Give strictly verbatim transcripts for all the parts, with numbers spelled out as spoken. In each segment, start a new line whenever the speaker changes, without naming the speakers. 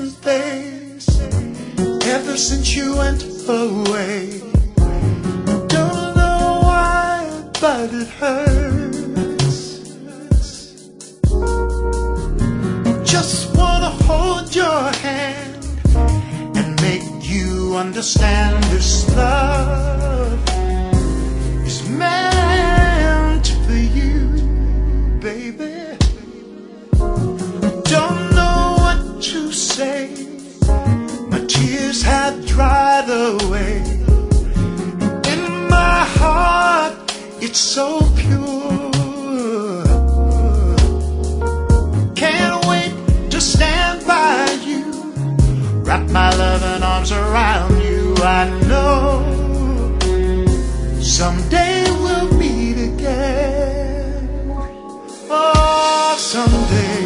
different place ever since you went away. Don't know why, but it hurts. Just wanna hold your hand and make you understand this love is meant for you, baby. Don't know what to say, my tears had dried away. In my heart, it's so pure. Can't wait to stand by you, wrap my loving arms around you. I know someday we'll meet again. Oh, someday.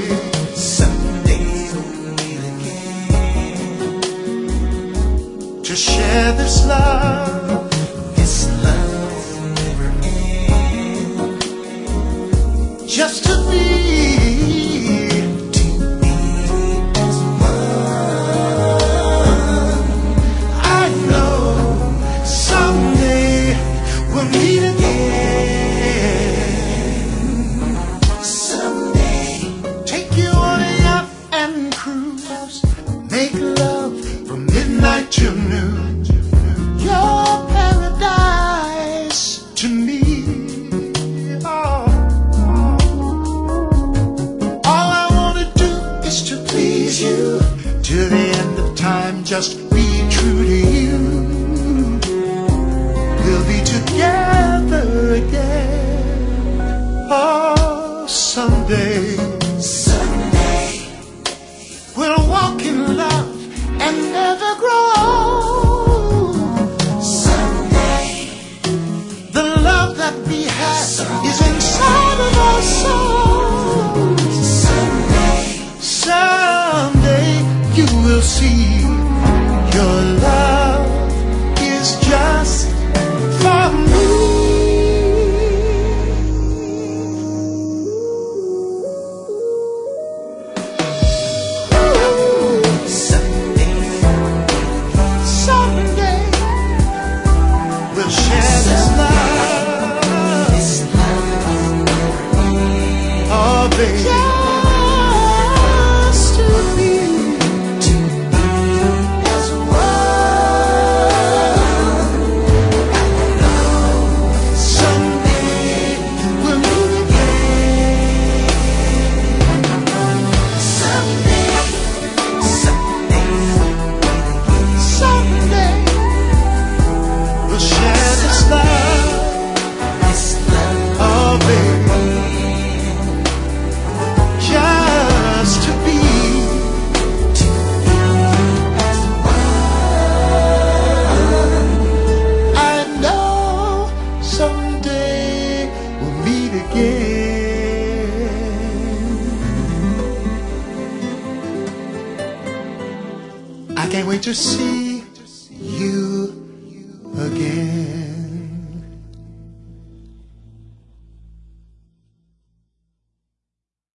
To share this love, this love will never end. Just to be, to be as one. I know someday we'll meet again. Someday, take you on a yacht and cruise, make love from midnight to noon. Your paradise to me. Oh. All I wanna do is to please you till the end of time. Just be true to you. We'll be together again. Oh, someday. Someday we'll walk in love and never grow old. Someday the love that we have is inside of our souls. Someday, someday you will see your love is just for me. Share this love, this love, oh baby, just to be, to be as one. I know someday we'll meet again. Someday, someday, someday we'll share this love, this love, oh baby, just to be, to be as one. I know someday we'll meet again. I can't wait to see